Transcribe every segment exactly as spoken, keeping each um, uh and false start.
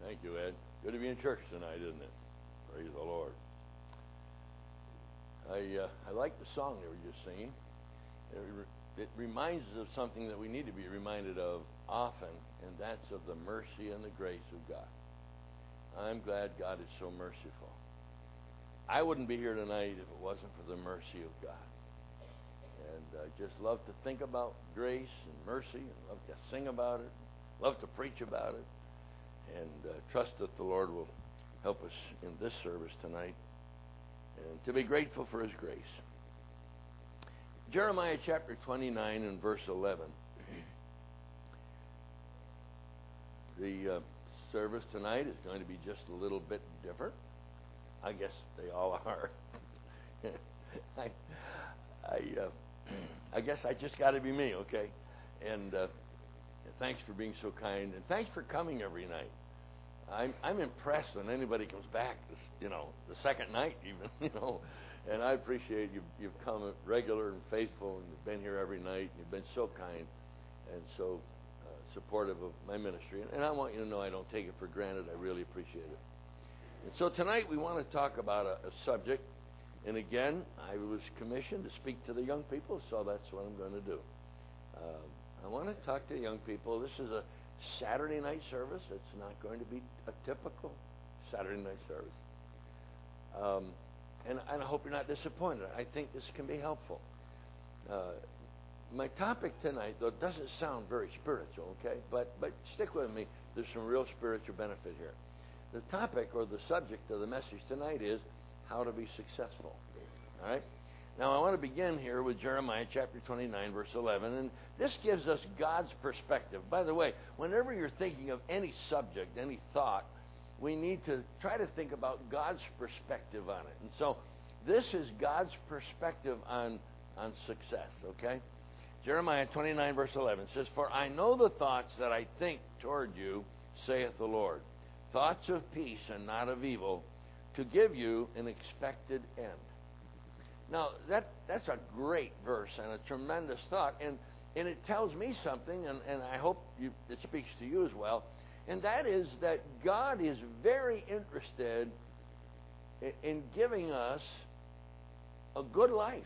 Thank you, Ed. Good to be in church tonight, isn't it? Praise the Lord. I uh, I like the song they were just singing. It, re- it reminds us of something that we need to be reminded of often, and that's of the mercy and the grace of God. I'm glad God is so merciful. I wouldn't be here tonight if it wasn't for the mercy of God. And I uh, just love to think about grace and mercy, and love to sing about it, love to preach about it, and uh, trust that the Lord will help us in this service tonight, and to be grateful for His grace. Jeremiah chapter twenty-nine and verse eleven. The uh, service tonight is going to be just a little bit different. I guess they all are. I, I, uh, I guess I just got to be me, okay? And uh, thanks for being so kind, and thanks for coming every night. I'm I'm impressed when anybody comes back, this, you know, the second night even, you know. And I appreciate you. You've come regular and faithful, and you've been here every night. And you've been so kind and so uh, supportive of my ministry. And, and I want you to know I don't take it for granted. I really appreciate it. And so tonight we want to talk about a, a subject. And again, I was commissioned to speak to the young people, so that's what I'm going to do. Um, I want to talk to young people. This is a Saturday night service. It's not going to be a typical Saturday night service. Um, and, and I hope you're not disappointed. I think this can be helpful. Uh, my topic tonight, though, doesn't sound very spiritual, okay? But, but stick with me. There's some real spiritual benefit here. The topic or the subject of the message tonight is how to be successful. All right? Now, I want to begin here with Jeremiah chapter twenty-nine, verse eleven, and this gives us God's perspective. By the way, whenever you're thinking of any subject, any thought, we need to try to think about God's perspective on it. And so, this is God's perspective on, on success, okay? Jeremiah twenty-nine, verse eleven says, "For I know the thoughts that I think toward you, saith the Lord, thoughts of peace and not of evil, to give you an expected end." Now, that that's a great verse and a tremendous thought, and, and it tells me something, and, and I hope you, it speaks to you as well, and that is that God is very interested in, in giving us a good life.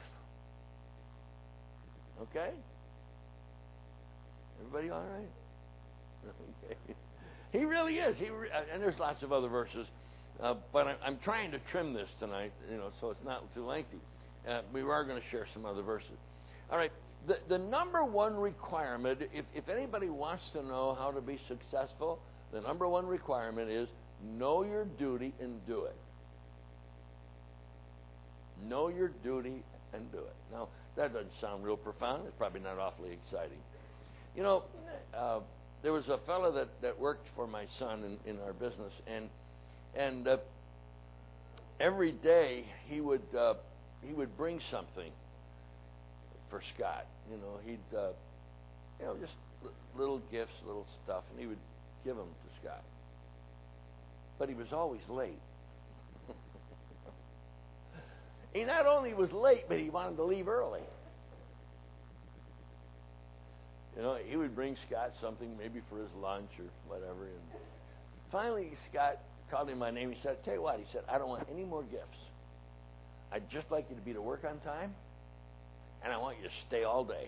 Okay? Everybody all right? Okay. He really is. He re- and there's lots of other verses, uh, but I'm, I'm trying to trim this tonight, you know, so it's not too lengthy. Uh, we are going to share some other verses. All right. The, the number one requirement, if, if anybody wants to know how to be successful, the number one requirement is know your duty and do it. Know your duty and do it. Now, that doesn't sound real profound. It's probably not awfully exciting. You know, uh, there was a fellow that, that worked for my son in, in our business, and and uh, every day he would uh, he would bring something for Scott. You know, he'd uh, you know just l- little gifts, little stuff, and he would give them to Scott. But he was always late. He not only was late, but he wanted to leave early. You know, he would bring Scott something maybe for his lunch or whatever. And finally, Scott called him by name. He said, "Tell you what," he said, "I don't want any more gifts. I'd just like you to be to work on time, and I want you to stay all day."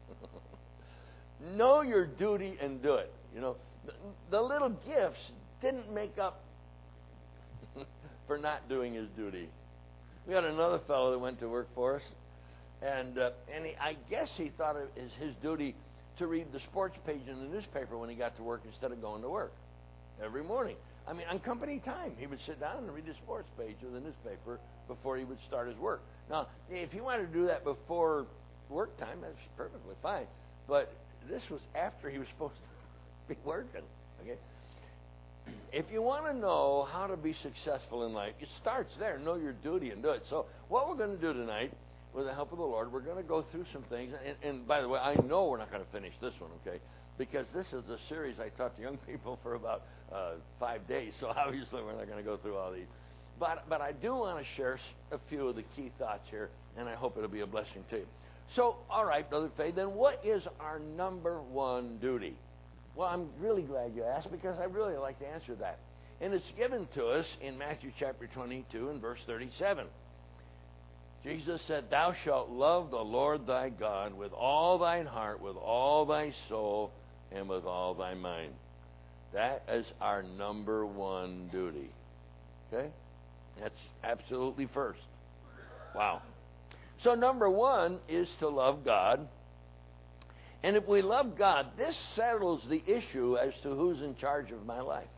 Know your duty and do it. You know, the, the little gifts didn't make up for not doing his duty. We had another fellow that went to work for us, and uh, and he, I guess he thought it was his duty to read the sports page in the newspaper when he got to work instead of going to work every morning. I mean, on company time, he would sit down and read the sports page of the newspaper before he would start his work. Now, if he wanted to do that before work time, that's perfectly fine. But this was after he was supposed to be working. Okay. If you want to know how to be successful in life, it starts there. Know your duty and do it. So what we're going to do tonight, with the help of the Lord, we're going to go through some things. And, and by the way, I know we're not going to finish this one, okay? Because this is a series I taught to young people for about uh, five days. So obviously we're not going to go through all these. But but I do want to share a few of the key thoughts here, and I hope it'll be a blessing to you. So, all right, Brother Fay, then what is our number one duty? Well, I'm really glad you asked, because I really like to answer that. And it's given to us in Matthew chapter twenty-two and verse thirty-seven. Jesus said, "Thou shalt love the Lord thy God with all thine heart, with all thy soul, and with all thy mind." That is our number one duty. Okay? That's absolutely first. Wow. So number one is to love God. And if we love God, this settles the issue as to who's in charge of my life.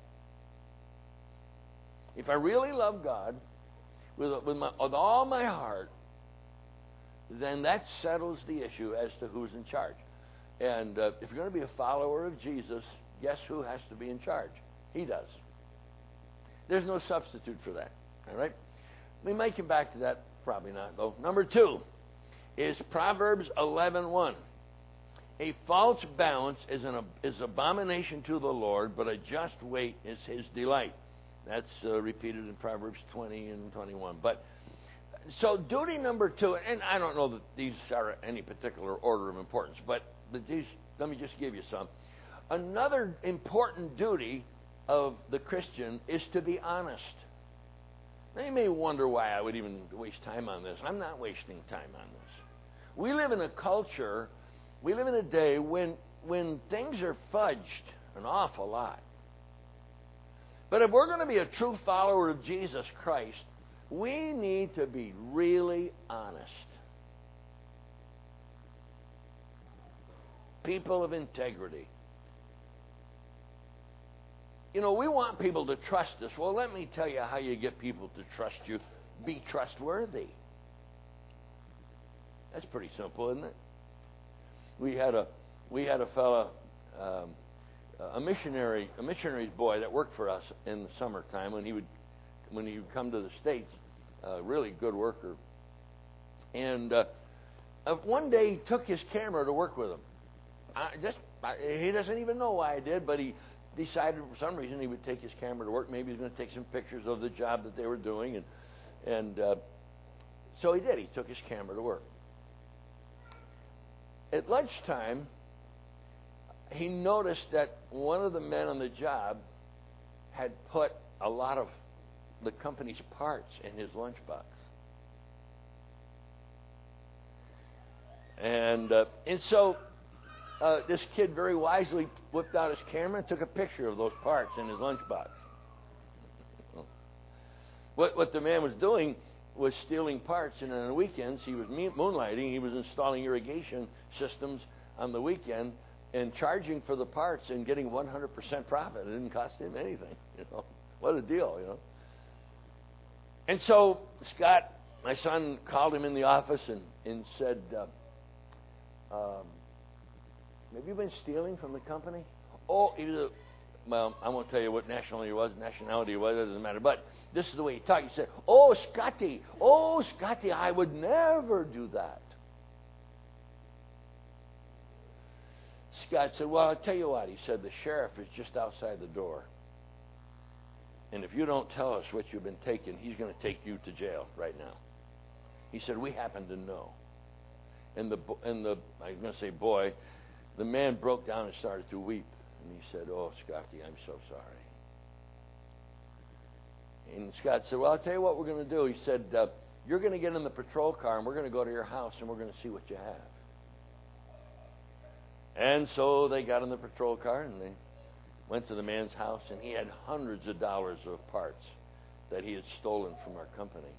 If I really love God with, with, my, with all my heart, then that settles the issue as to who's in charge. And uh, if you're going to be a follower of Jesus, guess who has to be in charge? He does. There's no substitute for that. All right? We might come back to that. Probably not, though. Number two is Proverbs eleven one. A false balance is an is abomination to the Lord, but a just weight is his delight. That's uh, repeated in Proverbs twenty and twenty-one. But so duty number two, and I don't know that these are any particular order of importance, but, but these, let me just give you some. Another important duty of the Christian is to be honest. Now you may wonder why I would even waste time on this. I'm not wasting time on this. We live in a culture, we live in a day when when things are fudged an awful lot. But if we're going to be a true follower of Jesus Christ, we need to be really honest. People of integrity. You know, we want people to trust us. Well, let me tell you how you get people to trust you. Be trustworthy. That's pretty simple, isn't it? We had a we had a fella, um, a missionary, a missionary's boy that worked for us in the summertime when he would when he would come to the States. A really good worker. And uh, uh, one day he took his camera to work with him. I just I, he doesn't even know why I did, but he decided for some reason he would take his camera to work. Maybe he was going to take some pictures of the job that they were doing, and and uh, so he did. He took his camera to work. At lunchtime, he noticed that one of the men on the job had put a lot of the company's parts in his lunchbox. And uh, and so uh, this kid very wisely whipped out his camera and took a picture of those parts in his lunchbox. What what the man was doing was stealing parts, and on the weekends he was moonlighting. He was installing irrigation systems on the weekend and charging for the parts and getting one hundred percent profit. It didn't cost him anything. You know, what a deal, you know. And so Scott, my son, called him in the office and, and said, uh, um, have you been stealing from the company? Oh, he was a, well, I won't tell you what nationality he was, nationality he was, it doesn't matter. But this is the way he talked. He said, oh, Scotty, oh, Scotty, I would never do that. Scott said, well, I'll tell you what. He said, the sheriff is just outside the door. And if you don't tell us what you've been taking, he's going to take you to jail right now. He said, we happen to know. And the, and the I was going to say boy, the man broke down and started to weep. And he said, oh, Scotty, I'm so sorry. And Scott said, well, I'll tell you what we're going to do. He said, uh, you're going to get in the patrol car, and we're going to go to your house, and we're going to see what you have. And so they got in the patrol car, and they went to the man's house, and he had hundreds of dollars of parts that he had stolen from our company.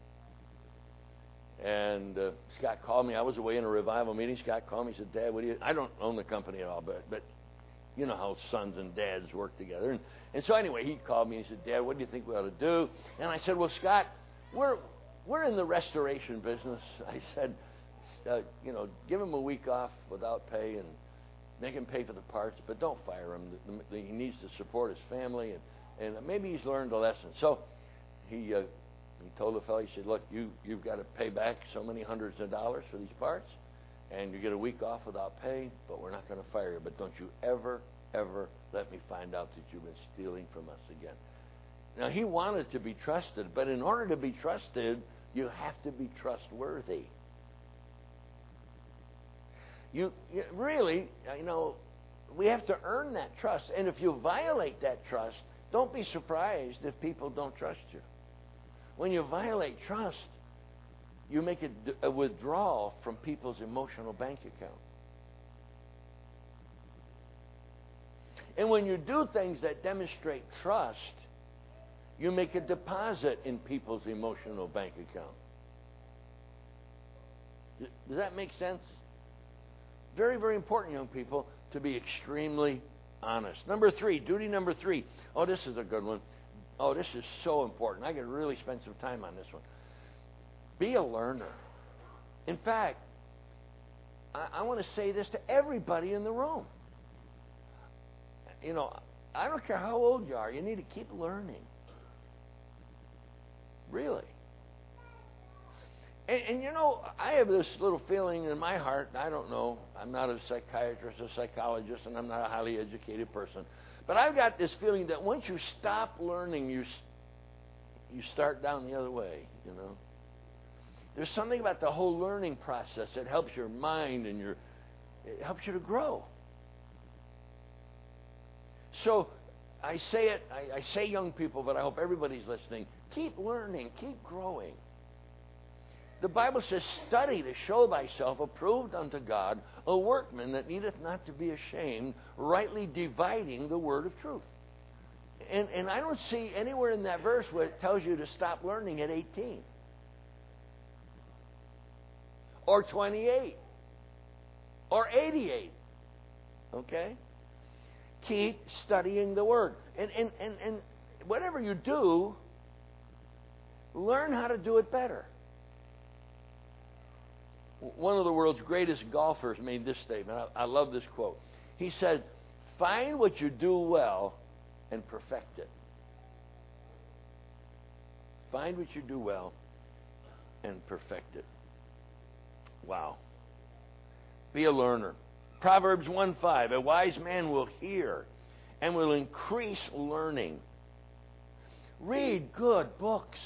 And uh, Scott called me. I was away in a revival meeting. Scott called me. He said, Dad, what do you... I don't own the company at all, but, but you know how sons and dads work together. And, and so anyway, he called me and he said, Dad, what do you think we ought to do? And I said, well, Scott, we're we're in the restoration business. I said, uh, you know, give him a week off without pay and make him pay for the parts, but don't fire him. The, the, he needs to support his family, and, and maybe he's learned a lesson. So he uh, he told the fellow, he said, look, you, you've got to pay back so many hundreds of dollars for these parts, and you get a week off without pay, but we're not going to fire you. But don't you ever, ever let me find out that you've been stealing from us again. Now, he wanted to be trusted, but in order to be trusted, you have to be trustworthy. You, you really, you know, we have to earn that trust. And if you violate that trust, Don't be surprised if people don't trust you. When you violate trust, you make a, a withdrawal from people's emotional bank account. And when you do things that demonstrate trust, you make a deposit in people's emotional bank account. Does that make sense? Very, very important, young people, to be extremely honest. Number three, duty number three. Oh, this is a good one. Oh, this is so important. I could really spend some time on this one. Be a learner. In fact, I, I want to say this to everybody in the room. You know, I don't care how old you are, you need to keep learning. Really. And, and you know, I have this little feeling in my heart, I don't know, I'm not a psychiatrist or psychologist, and I'm not a highly educated person, but I've got this feeling that once you stop learning, you you start down the other way, you know. There's something about the whole learning process that helps your mind and your, it helps you to grow. So I say it, I, I say young people, but I hope everybody's listening. Keep learning, keep growing. The Bible says, study to show thyself approved unto God, a workman that needeth not to be ashamed, rightly dividing the word of truth. And, and I don't see anywhere in that verse where it tells you to stop learning at eighteen. Or twenty-eight. Or eighty-eight. Okay? Keep studying the Word. And, and, and, and whatever you do, learn how to do it better. One of the world's greatest golfers made this statement. I, I love this quote. He said, find what you do well and perfect it. Find what you do well and perfect it. Wow. Be a learner. Proverbs one five, a wise man will hear and will increase learning. Read good books.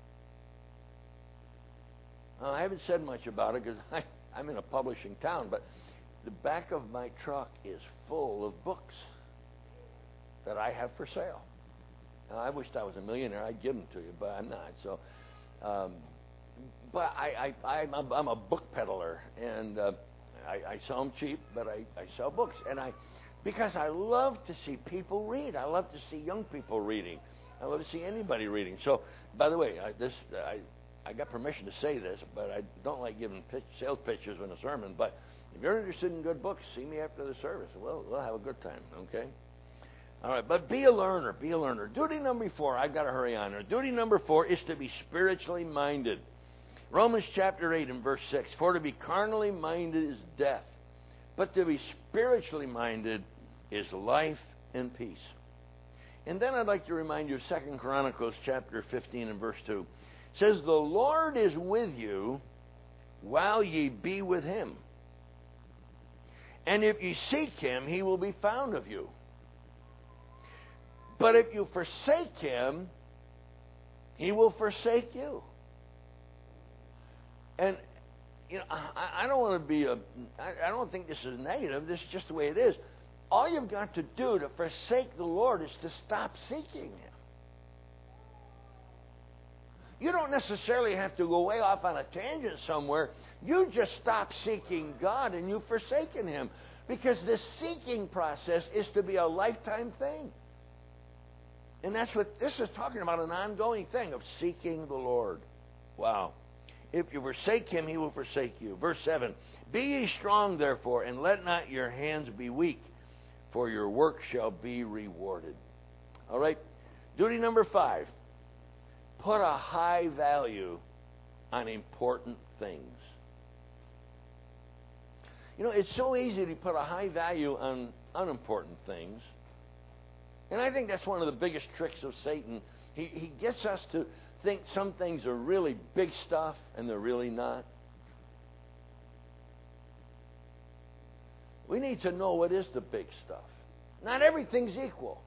Uh, I haven't said much about it because I'm in a publishing town, but the back of my truck is full of books that I have for sale. Now, I wished I was a millionaire. I'd give them to you, but I'm not. So, um, but I, I, I'm, a, I'm a book peddler, and uh, I, I sell them cheap, but I, I sell books, and I because I love to see people read. I love to see young people reading. I love to see anybody reading. So, by the way, I, this I. I got permission to say this, but I don't like giving pitch, sales pitches in a sermon. But if you're interested in good books, see me after the service. We'll, we'll have a good time, okay? All right, but be a learner. Be a learner. Duty number four, I've got to hurry on here. Duty number four is to be spiritually minded. Romans chapter eight and verse six, for to be carnally minded is death, but to be spiritually minded is life and peace. And then I'd like to remind you of Second Chronicles chapter fifteen and verse two. It says, the Lord is with you while ye be with him. And if ye seek him, he will be found of you. But if you forsake him, he will forsake you. And, you know, I, I don't want to be a, I, I don't think this is negative. This is just the way it is. All you've got to do to forsake the Lord is to stop seeking him. You don't necessarily have to go way off on a tangent somewhere. You just stop seeking God and you've forsaken him. Because this seeking process is to be a lifetime thing. And that's what this is talking about, an ongoing thing of seeking the Lord. Wow. If you forsake him, he will forsake you. Verse seven, be ye strong, therefore, and let not your hands be weak, for your work shall be rewarded. All right. Duty number five. Put a high value on important things. You know, it's so easy to put a high value on unimportant things. And I think that's one of the biggest tricks of Satan. He, he gets us to think some things are really big stuff, and they're really not. We need to know what is the big stuff. Not everything's equal.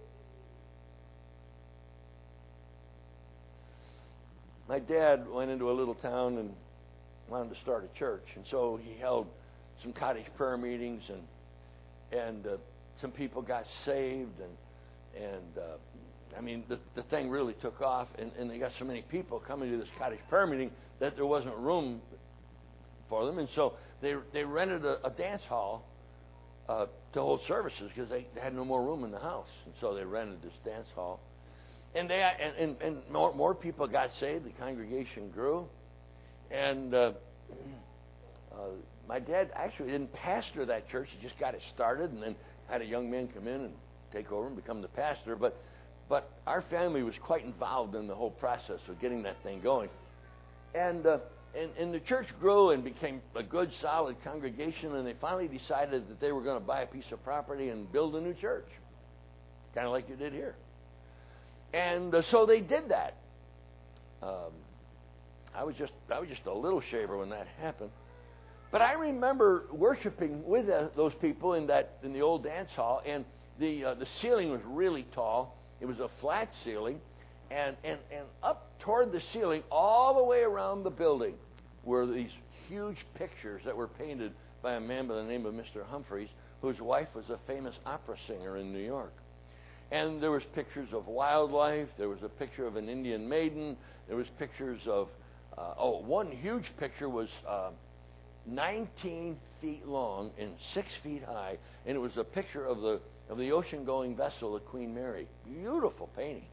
My dad went into a little town and wanted to start a church, and so he held some cottage prayer meetings, and and uh, some people got saved, and and uh, I mean, the, the thing really took off, and, and they got so many people coming to this cottage prayer meeting that there wasn't room for them, and so they they rented a, a dance hall uh, to hold services because they, they had no more room in the house, and so they rented this dance hall, and they and and, and more more people got saved. The congregation grew, and uh, uh, my dad actually didn't pastor that church; he just got it started, and then had a young man come in and take over and become the pastor, but. But our family was quite involved in the whole process of getting that thing going. And, uh, and, and the church grew and became a good, solid congregation, and they finally decided that they were going to buy a piece of property and build a new church, kind of like you did here. And uh, so they did that. Um, I was just I was just a little shaver when that happened. But I remember worshiping with uh, those people in that in the old dance hall, and the uh, the ceiling was really tall. It was a flat ceiling, and, and, and up toward the ceiling, all the way around the building, were these huge pictures that were painted by a man by the name of Mister Humphreys, whose wife was a famous opera singer in New York. And there was pictures of wildlife. There was a picture of an Indian maiden. There was pictures of, uh, oh, one huge picture was uh, nineteen feet long and six feet high, and it was a picture of the of the ocean-going vessel, the Queen Mary. Beautiful painting.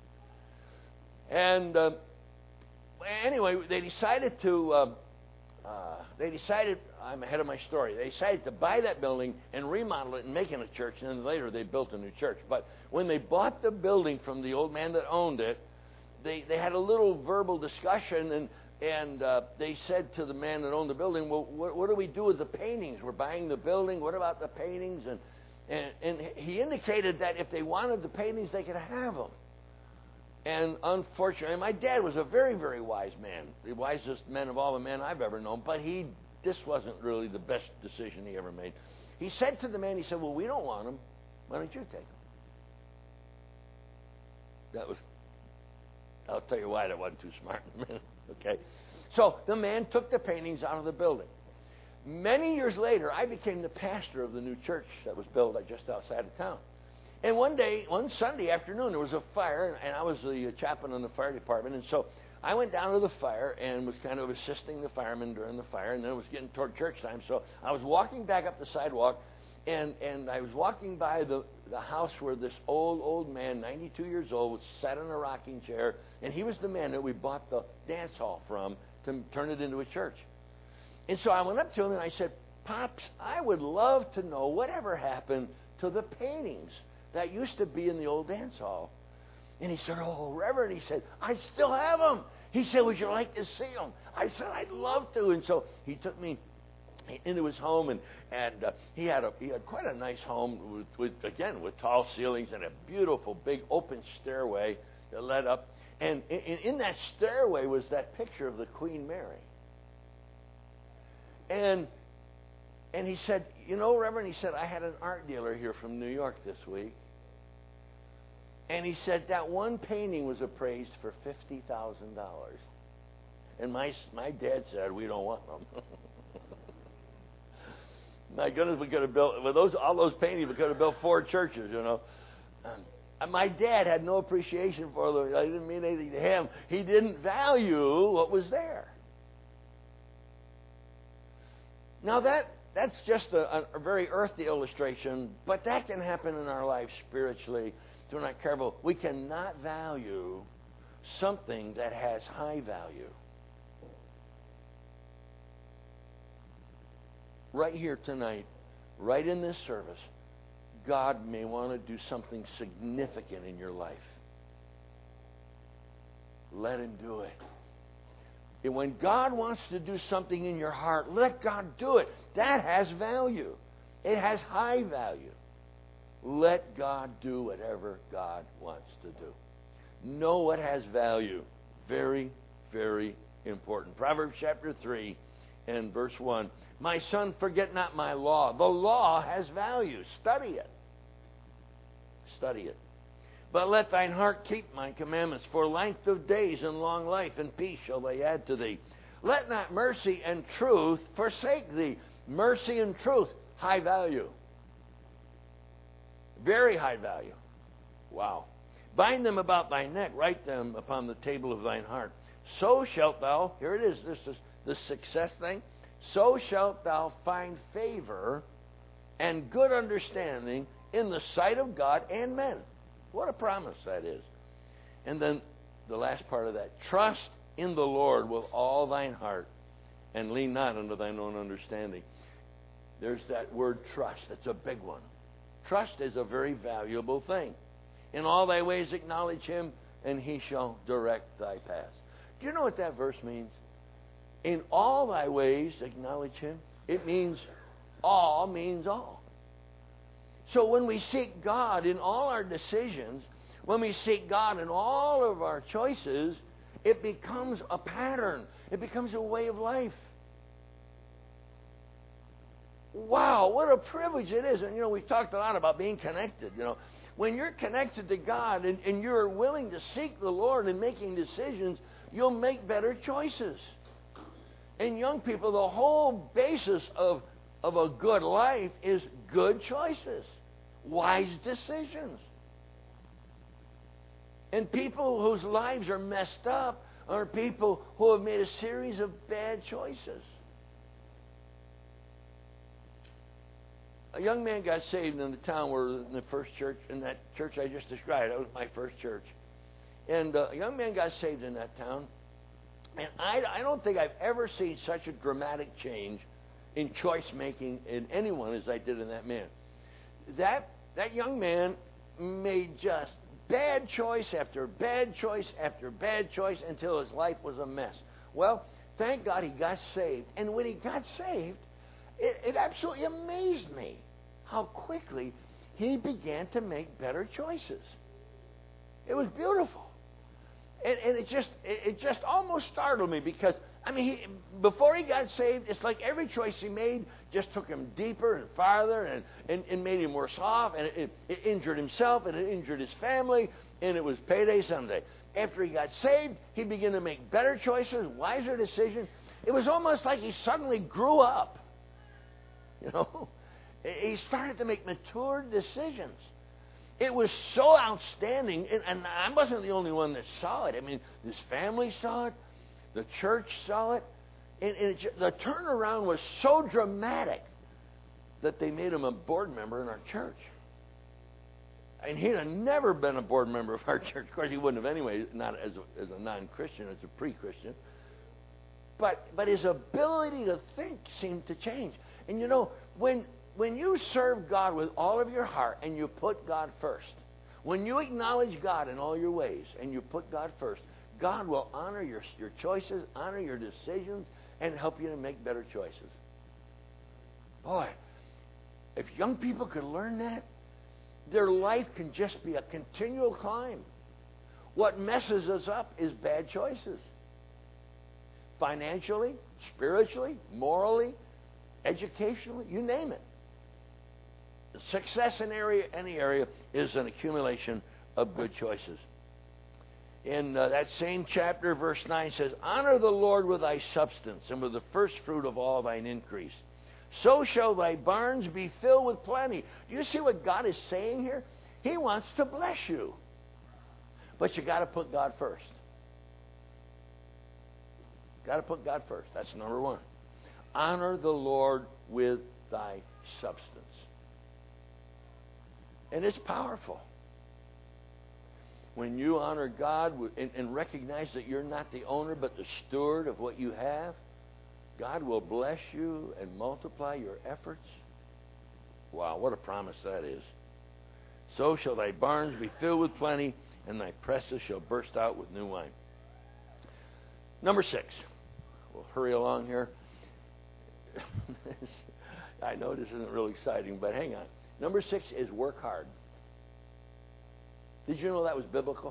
And uh, anyway, they decided to, uh, uh, they decided, I'm ahead of my story, they decided to buy that building and remodel it and make it a church, and then later they built a new church. But when they bought the building from the old man that owned it, they, they had a little verbal discussion, and And uh, they said to the man that owned the building, well, what, what do we do with the paintings? We're buying the building. What about the paintings? And, and, and he indicated that if they wanted the paintings, they could have them. And unfortunately, my dad was a very, very wise man, the wisest man of all the men I've ever known, but he this wasn't really the best decision he ever made. He said to the man, he said, well, we don't want them. Why don't you take them? That was, I'll tell you why that wasn't too smart in a minute. Okay, so the man took the paintings out of the building. Many years later, I became the pastor of the new church that was built just outside of town. And one day, one Sunday afternoon, there was a fire, and I was the chaplain in the fire department. And so I went down to the fire and was kind of assisting the firemen during the fire. And then it was getting toward church time, so I was walking back up the sidewalk, and, and I was walking by the, the house where this old, old man, ninety-two years old, sat in a rocking chair, and he was the man that we bought the dance hall from to turn it into a church. And so I went up to him and I said, Pops, I would love to know whatever happened to the paintings that used to be in the old dance hall. And he said, oh, Reverend, he said, I still have them. He said, would you like to see them? I said, I'd love to. And so he took me into his home, and and uh, he had a he had quite a nice home with, with again with tall ceilings and a beautiful big open stairway that led up. And in, in that stairway was that picture of the Queen Mary. And and he said, you know, Reverend, he said, I had an art dealer here from New York this week, and he said that one painting was appraised for fifty thousand dollars. And my my dad said, we don't want them. My goodness, we could have built with those all those paintings. We could have built four churches, you know. And my dad had no appreciation for them. I didn't mean anything to him. He didn't value what was there. Now that that's just a, a very earthly illustration, but that can happen in our lives spiritually if we're not careful. We cannot value something that has high value. Right here tonight, right in this service, God may want to do something significant in your life. Let Him do it. And when God wants to do something in your heart, let God do it. That has value. It has high value. Let God do whatever God wants to do. Know what has value. Very, very important. Proverbs chapter three and verse one. My son, forget not my law. The law has value. Study it. Study it. But let thine heart keep my commandments, for length of days and long life and peace shall they add to thee. Let not mercy and truth forsake thee. Mercy and truth, high value. Very high value. Wow. Bind them about thy neck, write them upon the table of thine heart. So shalt thou, here it is, this is the success thing. So shalt thou find favor and good understanding in the sight of God and men. What a promise that is. And then the last part of that, trust in the Lord with all thine heart and lean not unto thine own understanding. There's that word trust. That's a big one. Trust is a very valuable thing. In all thy ways acknowledge him, and he shall direct thy paths. Do you know what that verse means? In all thy ways acknowledge him. It means all means all. So when we seek God in all our decisions, when we seek God in all of our choices, it becomes a pattern. It becomes a way of life. Wow, what a privilege it is. And, you know, we've talked a lot about being connected. You know, when you're connected to God and, and you're willing to seek the Lord in making decisions, you'll make better choices. And young people, the whole basis of, of a good life is good choices, wise decisions. And people whose lives are messed up are people who have made a series of bad choices. A young man got saved in the town where in the first church, in that church I just described. That was my first church. And uh, a young man got saved in that town. And I, I don't think I've ever seen such a dramatic change in choice making in anyone as I did in that man. That that young man made just bad choice after bad choice after bad choice until his life was a mess. Well, thank God he got saved. And when he got saved, it, it absolutely amazed me how quickly he began to make better choices. It was beautiful. And, and it just it, it just almost startled me because, I mean, he, before he got saved, it's like every choice he made just took him deeper and farther and, and, and made him worse off. And it, it injured himself and it injured his family. And it was payday Sunday. After he got saved, he began to make better choices, wiser decisions. It was almost like he suddenly grew up. You know, he started to make mature decisions. It was so outstanding, and, and I wasn't the only one that saw it. I mean, his family saw it, the church saw it, and, and it, the turnaround was so dramatic that they made him a board member in our church. And he'd have never been a board member of our church. Of course, he wouldn't have anyway, not as a, as a non-Christian, as a pre-Christian. But but his ability to think seemed to change. And you know, when when you serve God with all of your heart and you put God first, when you acknowledge God in all your ways and you put God first, God will honor your your choices, honor your decisions, and help you to make better choices. Boy, if young people could learn that, their life can just be a continual climb. What messes us up is bad choices. Financially, spiritually, morally, educationally, you name it. Success in area, any area is an accumulation of good choices. In uh, that same chapter, verse nine says, honor the Lord with thy substance and with the first fruit of all thine increase. So shall thy barns be filled with plenty. Do you see what God is saying here? He wants to bless you. But you got to put God first. Got to put God first. That's number one. Honor the Lord with thy substance. And it's powerful. When you honor God and, and recognize that you're not the owner but the steward of what you have, God will bless you and multiply your efforts. Wow, what a promise that is. So shall thy barns be filled with plenty, and thy presses shall burst out with new wine. Number six. We'll hurry along here. I know this isn't real exciting, but hang on. Number six is work hard. Did you know that was biblical?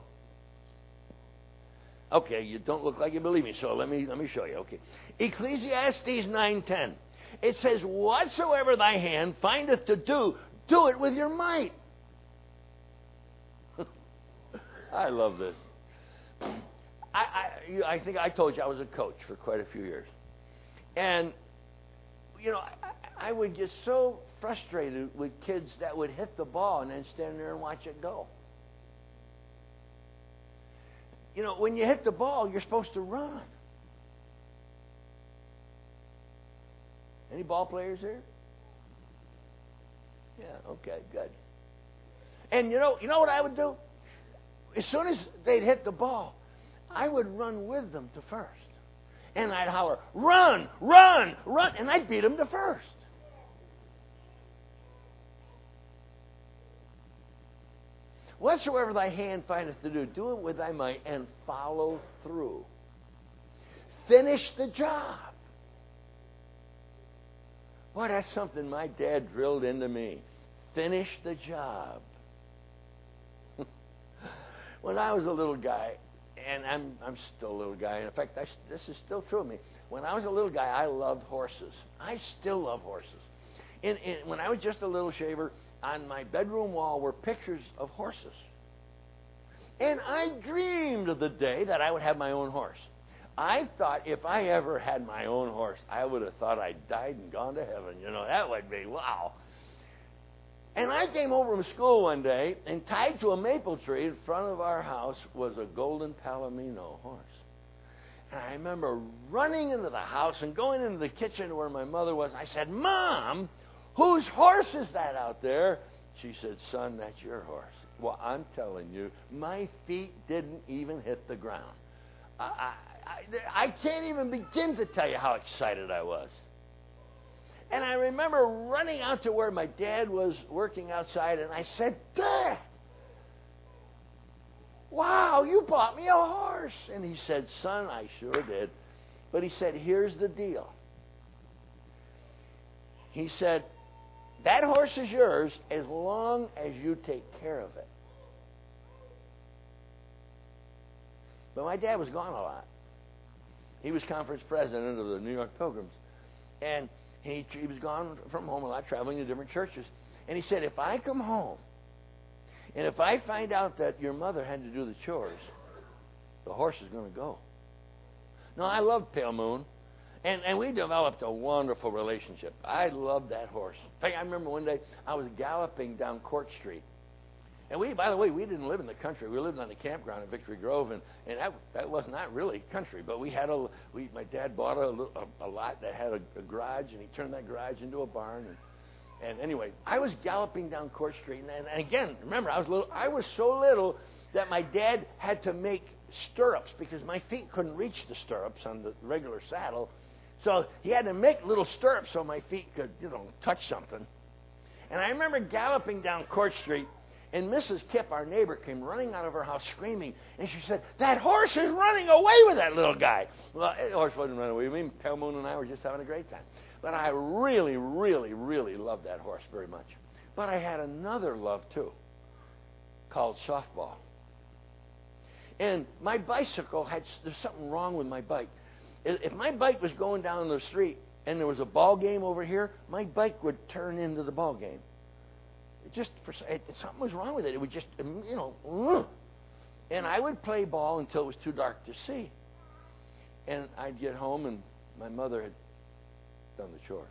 Okay, you don't look like you believe me, so let me let me show you. Okay, Ecclesiastes nine ten. It says, "Whatsoever thy hand findeth to do, do it with your might." I love this. I, I I think I told you I was a coach for quite a few years, and you know I, I would get so frustrated with kids that would hit the ball and then stand there and watch it go. you know, when you hit the ball, you're supposed to run. Any ball players here? Yeah, okay, good. And you know, you know what I would do? As soon as they'd hit the ball, I would run with them to first. And I'd holler, run, run, run, and I'd beat them to first. Whatsoever thy hand findeth to do, do it with thy might and follow through. Finish the job. Boy, that's something my dad drilled into me. Finish the job. When I was a little guy, and I'm I'm still a little guy. In fact, I, this is still true of me. When I was a little guy, I loved horses. I still love horses. In, in, when I was just a little shaver, on my bedroom wall were pictures of horses. And I dreamed of the day that I would have my own horse. I thought if I ever had my own horse, I would have thought I'd died and gone to heaven. You know, that would be, wow. And I came home from school one day, and tied to a maple tree in front of our house was a golden Palomino horse. And I remember running into the house and going into the kitchen where my mother was. I said, Mom, whose horse is that out there? She said, Son, that's your horse. Well, I'm telling you, my feet didn't even hit the ground. I, I, I can't even begin to tell you how excited I was. And I remember running out to where my dad was working outside, and I said, Dad, wow, you bought me a horse. And he said, Son, I sure did. But he said, here's the deal. He said, that horse is yours as long as you take care of it. But my dad was gone a lot. He was conference president of the New York Pilgrims. And he, he was gone from home a lot, traveling to different churches. And he said, if I come home, and if I find out that your mother had to do the chores, the horse is going to go. Now, I loved Pale Moon. And, and we developed a wonderful relationship. I loved that horse. In fact, I remember one day I was galloping down Court Street. And we, by the way, we didn't live in the country. We lived on the campground in Victory Grove, and, and that that was not really country. But we had a, we my dad bought a, a, a lot that had a, a garage, and he turned that garage into a barn. And, and anyway, I was galloping down Court Street, and, and, and again, remember, I was little. I was so little that my dad had to make stirrups because my feet couldn't reach the stirrups on the regular saddle. So he had to make little stirrups so my feet could, you know, touch something. And I remember galloping down Court Street, and Missus Kipp, our neighbor, came running out of her house screaming. And she said, that horse is running away with that little guy. Well, the horse wasn't running away with me. Pale Moon and I were just having a great time. But I really, really, really loved that horse very much. But I had another love, too, called softball. And my bicycle had, there's something wrong with my bike. If my bike was going down the street and there was a ball game over here, my bike would turn into the ball game. It just for, it, something was wrong with it. It would just, you know, and I would play ball until it was too dark to see. And I'd get home and my mother had done the chores.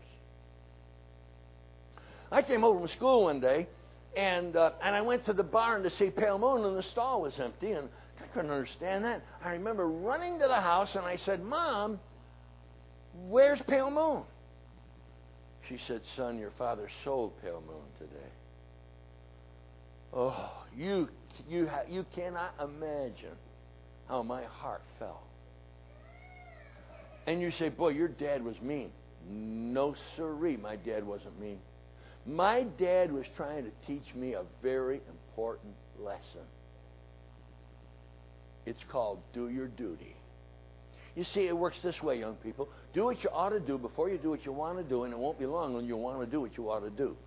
I came over from school one day, and uh, and I went to the barn to see Pale Moon, and the stall was empty, and I couldn't understand that. I remember running to the house, and I said, Mom, where's Pale Moon? She said, Son, your father sold Pale Moon today. Oh, you you ha- you cannot imagine how my heart fell. And you say, boy, your dad was mean. No, sirree, my dad wasn't mean. My dad was trying to teach me a very important lesson. It's called do your duty. You see, it works this way, young people. Do what you ought to do before you do what you want to do, and it won't be long when you'll want to do what you ought to do.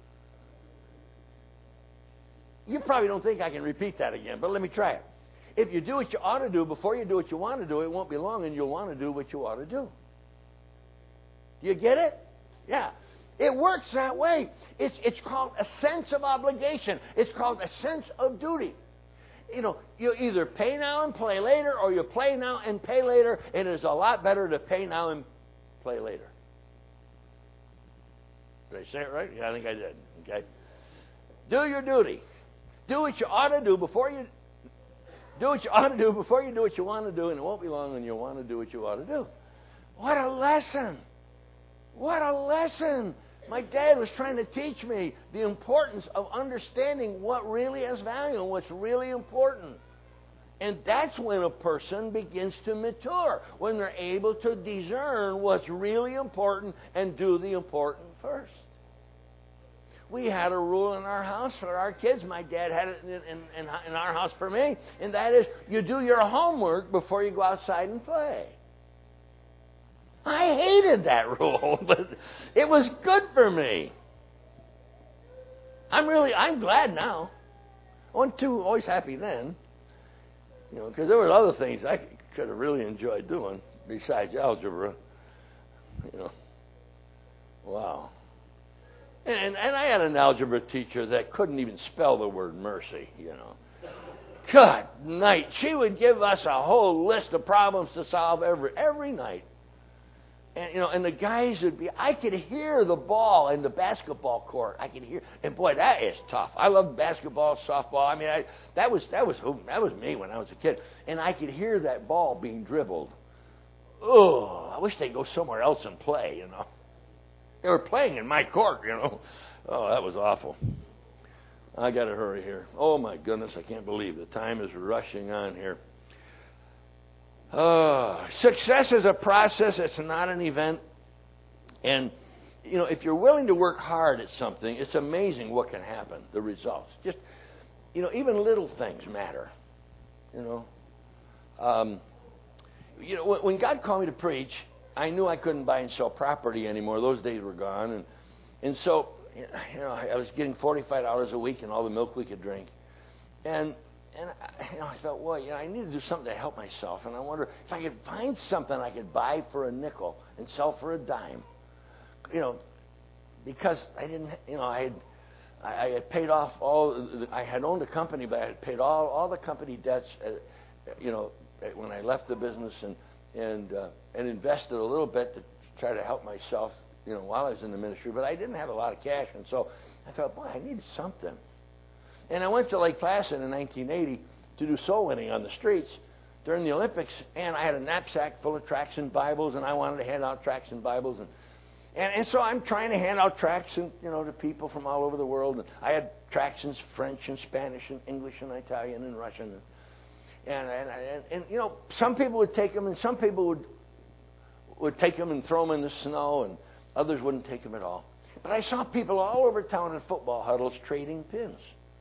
You probably don't think I can repeat that again, but let me try it. If you do what you ought to do before you do what you want to do, it won't be long and you'll want to do what you ought to do. Do you get it? Yeah. It works that way. It's, it's called a sense of obligation. It's called a sense of duty. You know, you either pay now and play later, or you play now and pay later. It is a lot better to pay now and play later. Did I say it right? Yeah, I think I did. Okay. Do your duty. Do what you ought to do before you Do what you ought to do before you do what you want to do, and it won't be long when you want to do what you ought to do. What a lesson. What a lesson. My dad was trying to teach me the importance of understanding what really has value and what's really important. And that's when a person begins to mature, when they're able to discern what's really important and do the important first. We had a rule in our house for our kids. My dad had it in, in, in, in our house for me, and that is you do your homework before you go outside and play. I hated that rule, but it was good for me. I'm really, I'm glad now. I wasn't too always happy then, you know, because there were other things I could have really enjoyed doing besides algebra. You know, wow. And and I had an algebra teacher that couldn't even spell the word mercy. You know, good night. She would give us a whole list of problems to solve every every night. And, you know, and the guys would be, I could hear the ball in the basketball court. I could hear, and boy, that is tough. I loved basketball, softball. I mean, I, that was that was that was me when I was a kid. And I could hear that ball being dribbled. Oh, I wish they'd go somewhere else and play, you know. They were playing in my court, you know. Oh, that was awful. I got to hurry here. Oh, my goodness, I can't believe the time is rushing on here. Uh, success is a process. It's not an event. And, you know, if you're willing to work hard at something, it's amazing what can happen, the results. Just, you know, even little things matter, you know. Um, you know, when, when God called me to preach, I knew I couldn't buy and sell property anymore. Those days were gone. And, and so, you know, I was getting forty-five dollars a week and all the milk we could drink. And... And you know, I thought, well, you know, I need to do something to help myself. And I wonder if I could find something I could buy for a nickel and sell for a dime. You know, because I didn't, you know, I had, I had paid off all. I had owned a company, but I had paid all all the company debts. Uh, you know, when I left the business, and and uh, and invested a little bit to try to help myself. You know, while I was in the ministry, but I didn't have a lot of cash, and so I thought, boy, I need something. And I went to Lake Placid in nineteen eighty to do soul winning on the streets during the Olympics, and I had a knapsack full of tracts and Bibles, and I wanted to hand out tracts and Bibles, and and, and so I'm trying to hand out tracts, and you know, to people from all over the world. And I had tracts in French and Spanish and English and Italian and Russian, and and and, and, and you know, some people would take them, and some people would would take them and throw them in the snow, and others wouldn't take them at all. But I saw people all over town in football huddles trading pins.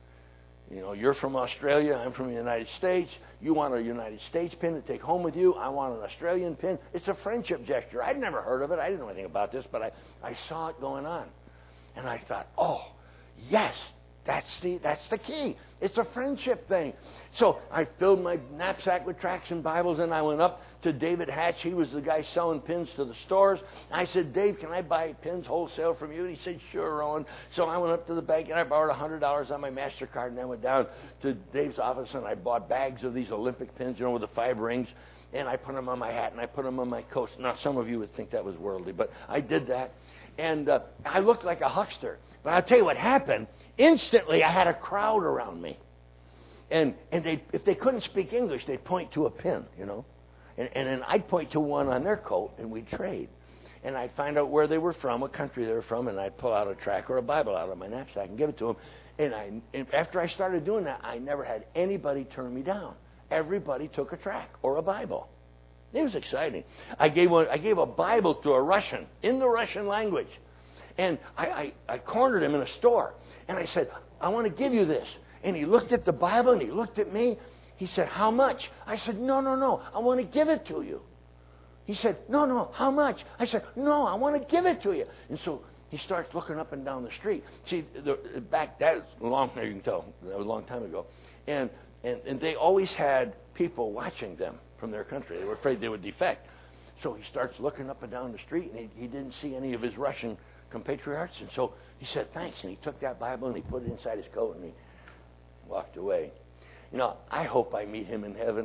You know, you're from Australia, I'm from the United States. You want a United States pin to take home with you. I want an Australian pin. It's a friendship gesture. I'd never heard of it. I didn't know anything about this, but I, I saw it going on. And I thought, oh, yes, that's the that's the key. It's a friendship thing. So I filled my knapsack with tracts and Bibles, and I went up to David Hatch. He was the guy selling pins to the stores. I said, Dave, can I buy pins wholesale from you? And he said, sure, Rowan. So I went up to the bank, and I borrowed one hundred dollars on my MasterCard, and I went down to Dave's office, and I bought bags of these Olympic pins, you know, with the five rings, and I put them on my hat, and I put them on my coat. Now, some of you would think that was worldly, but I did that. And uh, I looked like a huckster. But I'll tell you what happened. Instantly, I had a crowd around me. And and they if they couldn't speak English, they'd point to a pin, you know. And, and then I'd point to one on their coat, and we'd trade. And I'd find out where they were from, what country they were from, and I'd pull out a tract or a Bible out of my knapsack and give it to them. And, I, and after I started doing that, I never had anybody turn me down. Everybody took a tract or a Bible. It was exciting. I gave one, I gave a Bible to a Russian in the Russian language. And I, I, I cornered him in a store. And I said, I want to give you this. And he looked at the Bible, and he looked at me. He said, how much? I said, no, no, no. I want to give it to you. He said, no, no, how much? I said, no, I want to give it to you. And so he starts looking up and down the street. See, the, back, that was a long, you can tell, that was a long time ago. And, and, and they always had people watching them from their country. They were afraid they would defect. So he starts looking up and down the street, and he, he didn't see any of his Russian compatriots. And so he said, thanks. And he took that Bible, and he put it inside his coat, and he walked away. You know, I hope I meet him in heaven.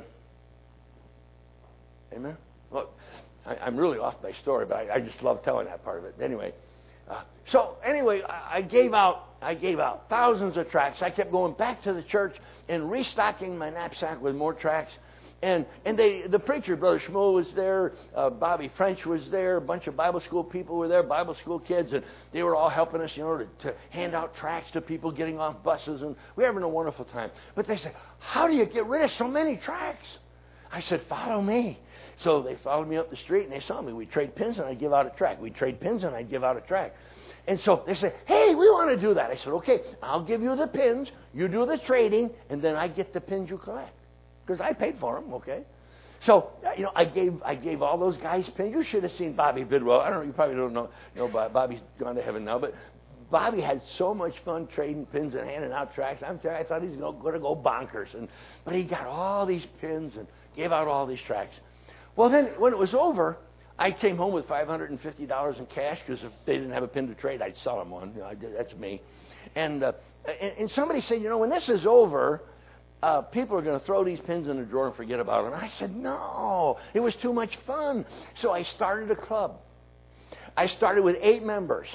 Amen? Well, I, I'm really off my story, but I, I just love telling that part of it. Anyway, Uh, so anyway, I, I gave out I gave out thousands of tracts. I kept going back to the church and restocking my knapsack with more tracts. And and they the preacher, Brother Shmuel, was there. Uh, Bobby French was there. A bunch of Bible school people were there, Bible school kids, and they were all helping us, you know, to, to hand out tracts to people getting off buses, and we were having a wonderful time. But they said, "How do you get rid of so many tracts?" I said, "Follow me." So they followed me up the street, and they saw me. We'd trade pins, and I'd give out a tract. We'd trade pins, and I'd give out a tract. And so they said, "Hey, we want to do that." I said, "Okay, I'll give you the pins. You do the trading, and then I get the pins you collect." Because I paid for them, okay? So, you know, I gave I gave all those guys pins. You should have seen Bobby Bidwell. I don't know, you probably don't know, know Bobby's gone to heaven now, but Bobby had so much fun trading pins and handing out tracts. I'm telling you, I thought he was going to go bonkers. And, but he got all these pins and gave out all these tracts. Well, then, when it was over, I came home with five hundred fifty dollars in cash, because if they didn't have a pin to trade, I'd sell them one. You know, I did, that's me. And, uh, and, and somebody said, you know, when this is over, Uh, people are going to throw these pins in the drawer and forget about them. And I said, no, it was too much fun. So I started a club. I started with eight members.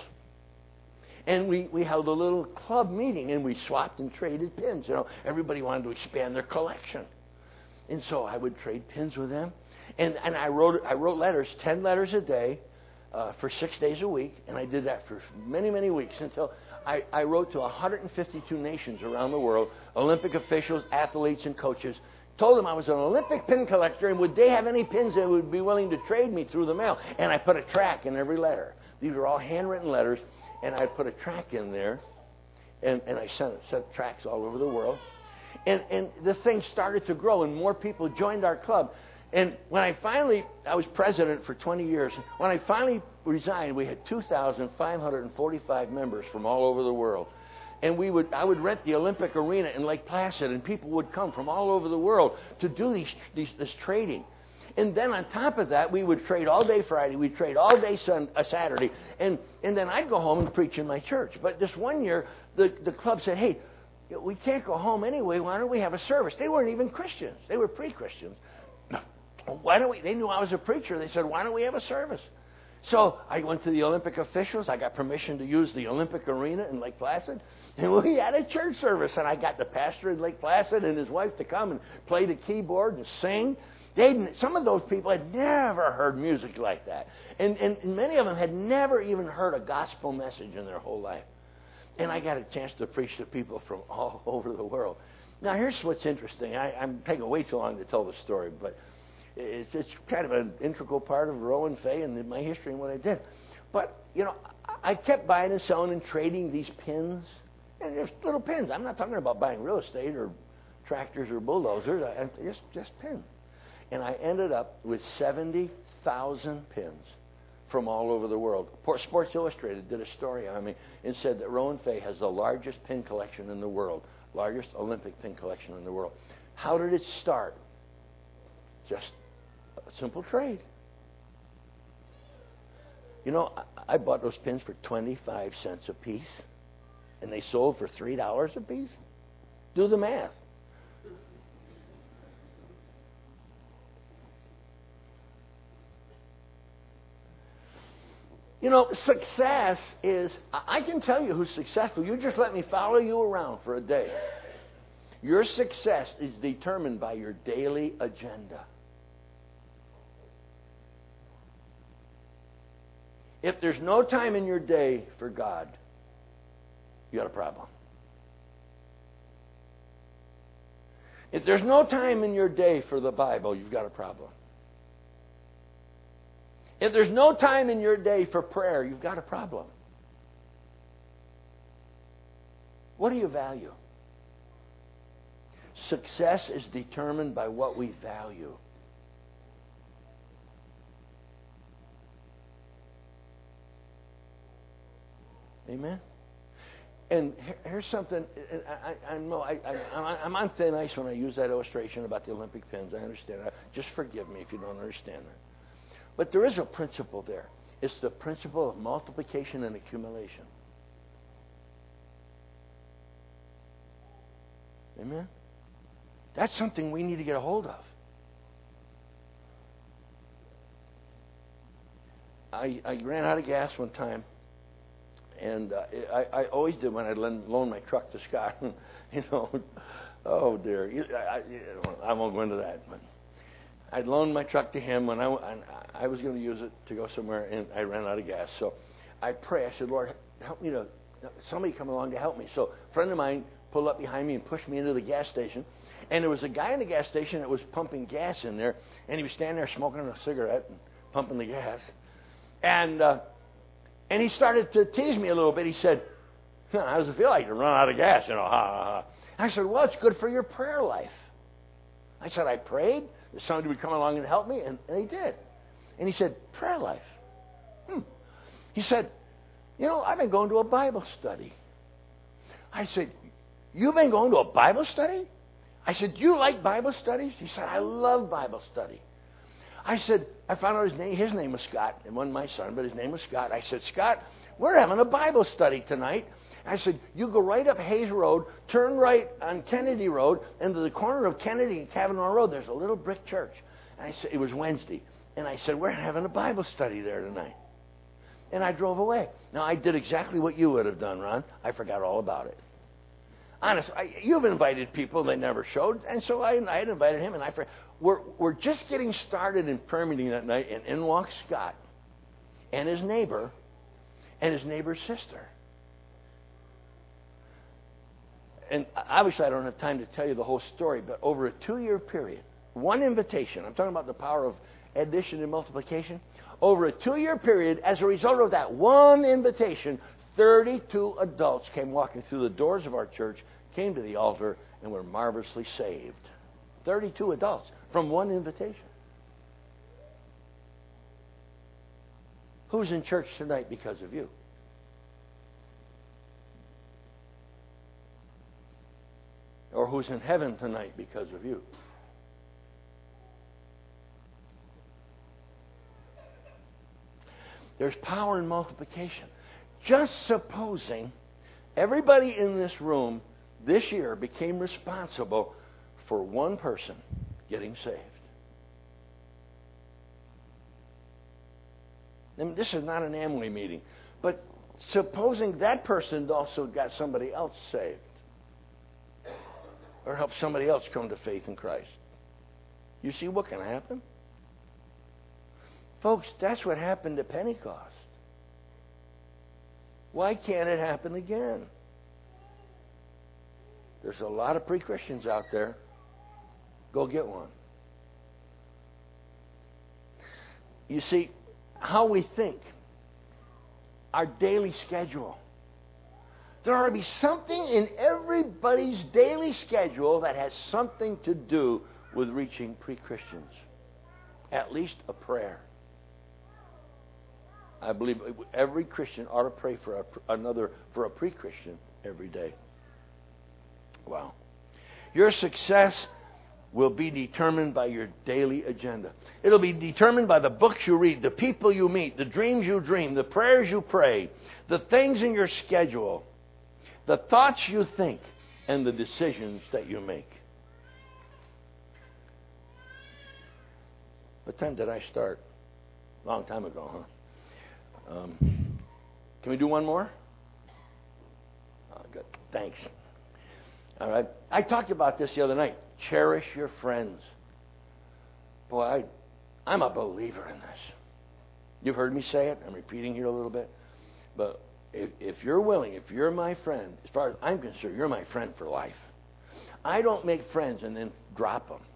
And we, we held a little club meeting, and we swapped and traded pins. You know, everybody wanted to expand their collection. And so I would trade pins with them. And, and I wrote I wrote letters, ten letters a day, uh, for six days a week. And I did that for many, many weeks until I, I wrote to one hundred fifty-two nations around the world, Olympic officials, athletes, and coaches. Told them I was an Olympic pin collector, and would they have any pins that would be willing to trade me through the mail? And I put a track in every letter. These were all handwritten letters, and I put a track in there, and, and I sent, sent tracks all over the world. And, and the thing started to grow, and more people joined our club. And when I finally, I was president for twenty years. When I finally resigned, we had two thousand five hundred forty-five members from all over the world. And we would, I would rent the Olympic Arena in Lake Placid, and people would come from all over the world to do these, these, this trading. And then on top of that, we would trade all day Friday. We'd trade all day sun, uh, Saturday. And, and then I'd go home and preach in my church. But this one year, the, the club said, hey, we can't go home anyway. Why don't we have a service? They weren't even Christians. They were pre-Christians. Why don't we? They knew I was a preacher. They said, why don't we have a service? So I went to the Olympic officials. I got permission to use the Olympic Arena in Lake Placid. And we had a church service. And I got the pastor in Lake Placid and his wife to come and play the keyboard and sing. They some of those people had never heard music like that. And, and many of them had never even heard a gospel message in their whole life. And I got a chance to preach to people from all over the world. Now, here's what's interesting. I, I'm taking way too long to tell the story, but It's, it's kind of an integral part of Rowan Fay and my history and what I did. But, you know, I kept buying and selling and trading these pins. And just little pins. I'm not talking about buying real estate or tractors or bulldozers. I, just, just pins. And I ended up with seventy thousand pins from all over the world. Sports Illustrated did a story on me and said that Rowan Fay has the largest pin collection in the world. Largest Olympic pin collection in the world. How did it start? Just a simple trade. You know, I, I bought those pins for twenty-five cents a piece, and they sold for three dollars a piece. Do the math. You know, success is, I can tell you who's successful. You just let me follow you around for a day. Your success is determined by your daily agenda. If there's no time in your day for God, you got a problem. If there's no time in your day for the Bible, you've got a problem. If there's no time in your day for prayer, you've got a problem. What do you value? Success is determined by what we value. Amen? And here's something, I, I, I know I, I, I'm on thin ice when I use that illustration about the Olympic pins. I understand. Just forgive me if you don't understand that. But there is a principle there. It's the principle of multiplication and accumulation. Amen? That's something we need to get a hold of. I, I ran out of gas one time. and uh, I, I always did when I'd loan, loan my truck to Scott. You know, oh dear, you, I, you know, I won't go into that. But I'd loaned my truck to him when I, and I was going to use it to go somewhere, and I ran out of gas. So I pray. I said, Lord, help me to, somebody come along to help me. So a friend of mine pulled up behind me and pushed me into the gas station. And there was a guy in the gas station that was pumping gas in there, and he was standing there smoking a cigarette and pumping the gas. And uh, and he started to tease me a little bit. He said, huh, how does it feel like to run out of gas? You know, ha, ha, ha. I said, well, it's good for your prayer life. I said, I prayed that somebody would come along and help me, and, and they did. And he said, prayer life. Hmm. He said, you know, I've been going to a Bible study. I said, you've been going to a Bible study? I said, do you like Bible studies? He said, I love Bible study. I said, I found out his name. His name was Scott. It wasn't my son, but his name was Scott. I said, Scott, we're having a Bible study tonight. I said, you go right up Hayes Road, turn right on Kennedy Road, and to the corner of Kennedy and Kavanaugh Road, there's a little brick church. And I said, it was Wednesday. And I said, we're having a Bible study there tonight. And I drove away. Now, I did exactly what you would have done, Ron. I forgot all about it. Honest, I, you've invited people they never showed, and so I, I had invited him, and I we're we're just getting started in prayer meeting that night, and in walks Scott and his neighbor and his neighbor's sister. And obviously, I don't have time to tell you the whole story, but over a two-year period, one invitation. I'm talking about the power of addition and multiplication. Over a two-year period, as a result of that one invitation, thirty-two adults came walking through the doors of our church, came to the altar, and were marvelously saved. thirty-two adults from one invitation. Who's in church tonight because of you? Or who's in heaven tonight because of you? There's power in multiplication. Just supposing everybody in this room this year became responsible for one person getting saved. And this is not an Amway meeting, but supposing that person also got somebody else saved, or helped somebody else come to faith in Christ. You see what can happen? Folks, that's what happened at Pentecost. Why can't it happen again? There's a lot of pre-Christians out there. Go get one. You see, how we think, our daily schedule. There ought to be something in everybody's daily schedule that has something to do with reaching pre-Christians. At least a prayer. I believe every Christian ought to pray for a, another for a pre-Christian every day. Wow. Your success will be determined by your daily agenda. It'll be determined by the books you read, the people you meet, the dreams you dream, the prayers you pray, the things in your schedule, the thoughts you think, and the decisions that you make. What time did I start? Long time ago, huh? Um, can we do one more? Oh, good. Thanks. All right. I talked about this the other night. Cherish your friends. Boy, I, I'm a believer in this. You've heard me say it. I'm repeating here a little bit. But if, if you're willing, if you're my friend, as far as I'm concerned, you're my friend for life. I don't make friends and then drop them.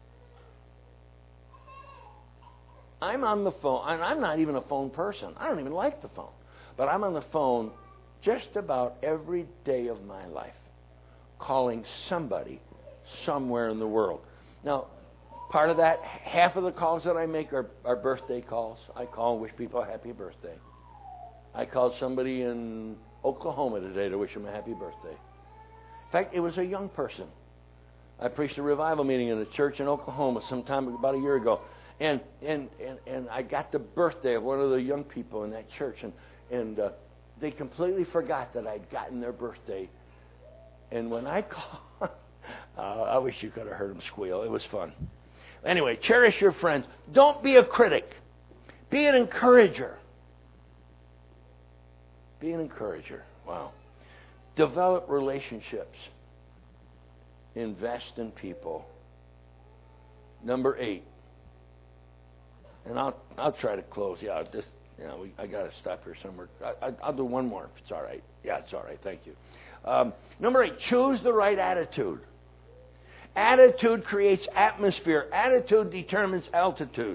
I'm on the phone, and I'm not even a phone person. I don't even like the phone. But I'm on the phone just about every day of my life, calling somebody somewhere in the world. Now, part of that, half of the calls that I make are, are birthday calls. I call and wish people a happy birthday. I called somebody in Oklahoma today to wish them a happy birthday. In fact, it was a young person. I preached a revival meeting in a church in Oklahoma sometime about a year ago. And, and and and I got the birthday of one of the young people in that church, and and uh, they completely forgot that I'd gotten their birthday. And when I called, uh, I wish you could have heard them squeal. It was fun. Anyway, cherish your friends. Don't be a critic. Be an encourager. Be an encourager. Wow. Develop relationships. Invest in people. Number eight. And I'll I'll try to close. Yeah, just you know, we, I got to stop here somewhere. I, I, I'll do one more if it's all right. Yeah, it's all right. Thank you. Um, number eight. Choose the right attitude. Attitude creates atmosphere. Attitude determines altitude.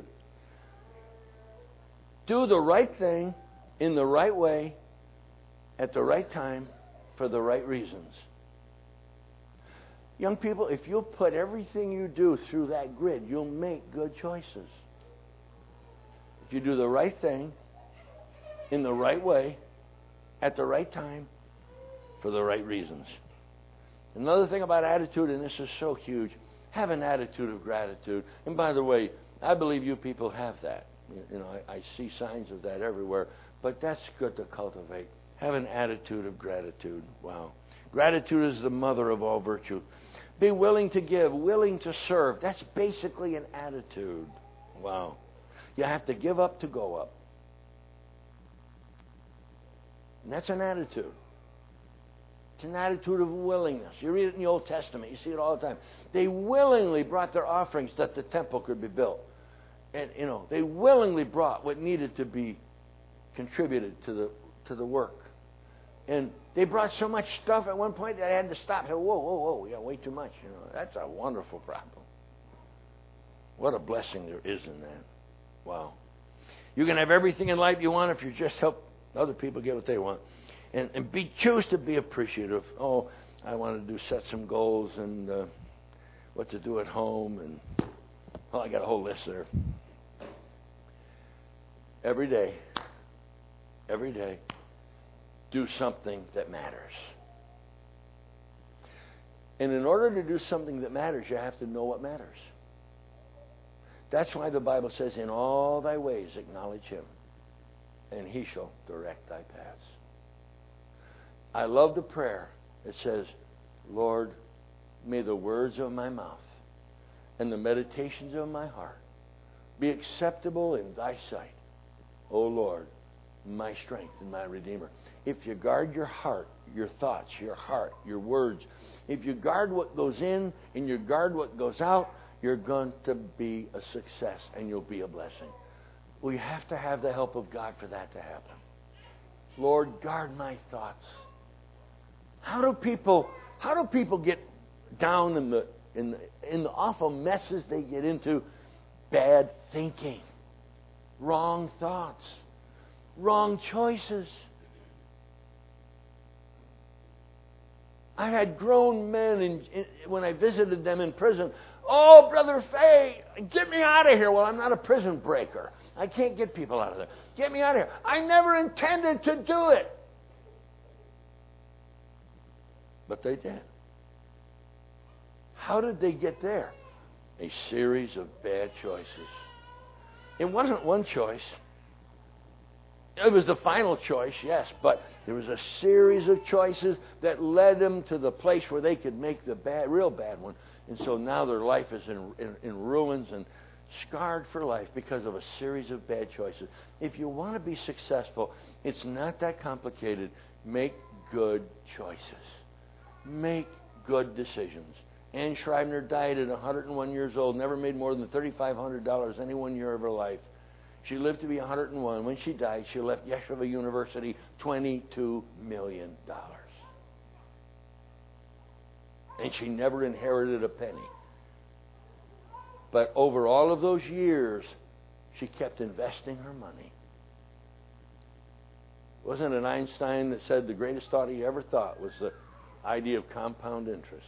Do the right thing in the right way at the right time for the right reasons. Young people, if you'll put everything you do through that grid, you'll make good choices. If you do the right thing in the right way at the right time for the right reasons. Another thing about attitude, and this is so huge, have an attitude of gratitude. And by the way, I believe you people have that. You know, I, I see signs of that everywhere. But that's good to cultivate. Have an attitude of gratitude. Wow. Gratitude is the mother of all virtue. Be willing to give, willing to serve. That's basically an attitude. Wow. You have to give up to go up. And that's an attitude. It's an attitude of willingness. You read it in the Old Testament. You see it all the time. They willingly brought their offerings that the temple could be built. And, you know, they willingly brought what needed to be contributed to the to the work. And they brought so much stuff at one point that I had to stop. Whoa, whoa, whoa, we got way too much. You know, that's a wonderful problem. What a blessing there is in that. Wow. You can have everything in life you want if you just help other people get what they want. And, and be choose to be appreciative. Oh, I want to do set some goals and uh, what to do at home. And oh, I got a whole list there. Every day, every day, do something that matters. And in order to do something that matters, you have to know what matters. That's why the Bible says, in all thy ways acknowledge him, and he shall direct thy paths. I love the prayer that says, Lord, may the words of my mouth and the meditations of my heart be acceptable in thy sight, O Lord, my strength and my Redeemer. If you guard your heart, your thoughts, your heart, your words, if you guard what goes in and you guard what goes out, you're going to be a success and you'll be a blessing. We have to have the help of God for that to happen. Lord, guard my thoughts. How do people how do people get down in the in the, in the awful messes they get into? Bad thinking, wrong thoughts, wrong choices. I had grown men in, in, when I visited them in prison. Oh, Brother Fay, get me out of here. Well, I'm not a prison breaker. I can't get people out of there. Get me out of here. I never intended to do it. But they did. How did they get there? A series of bad choices. It wasn't one choice. It was the final choice, yes, but there was a series of choices that led them to the place where they could make the bad, real bad one. And so now their life is in, in, in ruins and scarred for life because of a series of bad choices. If you want to be successful, it's not that complicated. Make good choices. Make good decisions. Ann Schreibner died at one hundred one years old, never made more than three thousand five hundred dollars any one year of her life. She lived to be one hundred one. When she died, she left Yeshiva University twenty-two million dollars. And she never inherited a penny. But over all of those years, she kept investing her money. Wasn't it Einstein that said the greatest thought he ever thought was the idea of compound interest?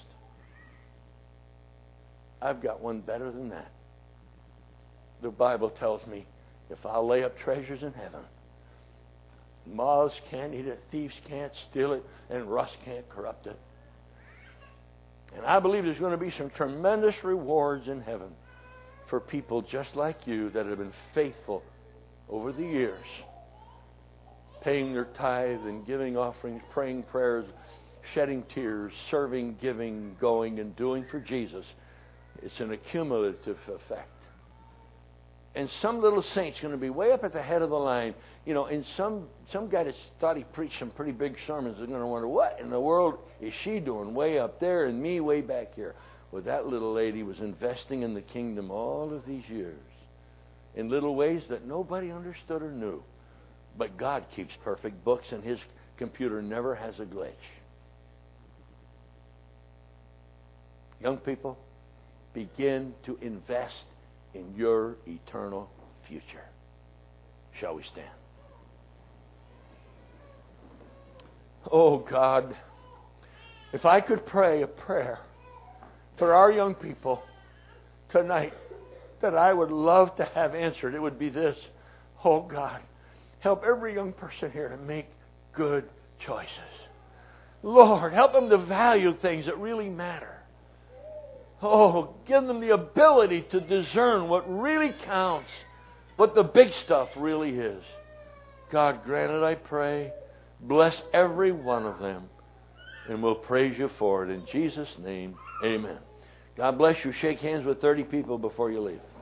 I've got one better than that. The Bible tells me if I'll lay up treasures in heaven, moths can't eat it, thieves can't steal it, and rust can't corrupt it. And I believe there's going to be some tremendous rewards in heaven for people just like you that have been faithful over the years, paying their tithe and giving offerings, praying prayers, shedding tears, serving, giving, going, and doing for Jesus. It's an accumulative effect. and some little saint's going to be way up at the head of the line. You know, and some some guy that thought he preached some pretty big sermons is going to wonder, what in the world is she doing way up there and me way back here? Well, that little lady was investing in the kingdom all of these years in little ways that nobody understood or knew. But God keeps perfect books, and His computer never has a glitch. Young people, begin to invest in your eternal future. Shall we stand? Oh God, if I could pray a prayer for our young people tonight that I would love to have answered, it would be this. Oh God, help every young person here to make good choices. Lord, help them to value things that really matter. Oh, give them the ability to discern what really counts, what the big stuff really is. God, grant it, I pray. Bless every one of them. And we'll praise you for it. In Jesus' name, amen. God bless you. Shake hands with thirty people before you leave.